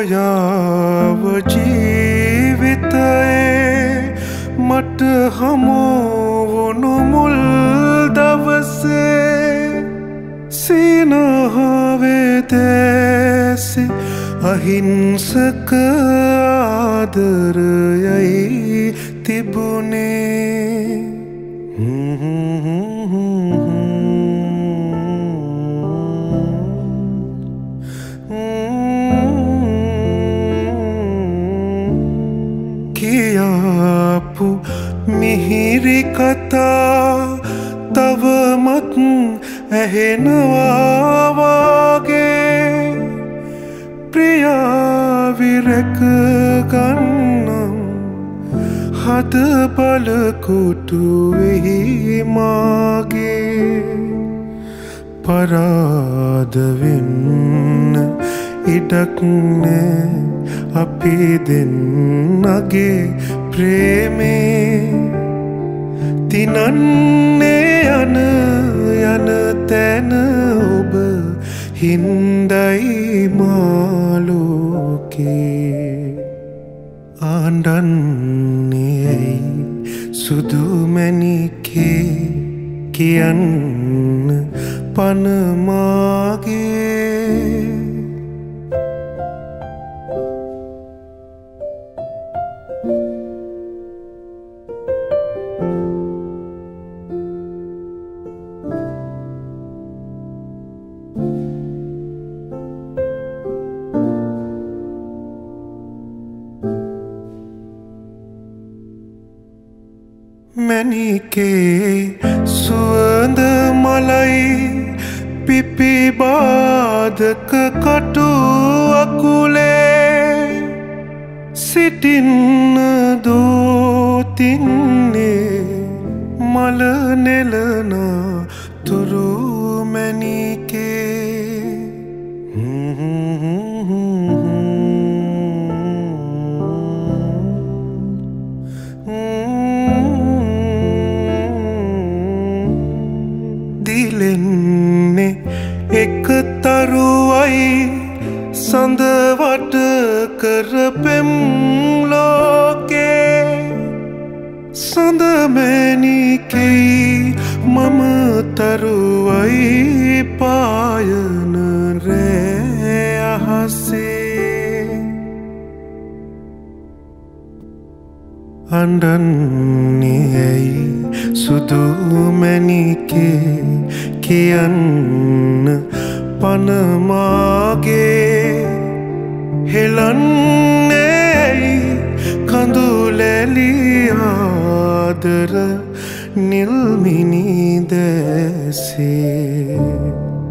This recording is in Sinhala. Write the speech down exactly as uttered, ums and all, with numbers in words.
ඔයාව ජීවිතයේ මට හමු වුණු මුල් දවසේ සිනහවේ දැසි අහිංසක ආදරයයි තිබුණේ. කියාපු මිහිරි කතා තවමත් ඇහෙනවා වගේ ප්‍රියා විරක ගන්නම් හද බලකුටුවෙහි මාගේ පරාද වෙන්න ඉඩක් නෑ අපි දෙන්නගේ ප්‍රේමේ දිනන්නේ යන යන තැන ඔබ හින්දයි මාලෝකේ ආණ්ඩන්නේ සුදු මැණිකේ කියන්න පන මාගේ. මැණිකේ සුවඳ මලයි පිපි බාධක කටු අකුලේ සිටින්න දෝතින්නේ මල නෙලන තුරු මැණිකේ. දිලෙන්නේ එක තරුවයි සඳවට කරපෙම් ලෝකේ සඳ මැණිකෙයි මම තරුවයි පායන රෑ අහසේ අඬන්නේ ඇයි සුදු මැණිකේ කියන්න පන මාගේ හෙලන්නේ ඇයි කඳුලැලි ආදර නිල්මිනි දැසේ.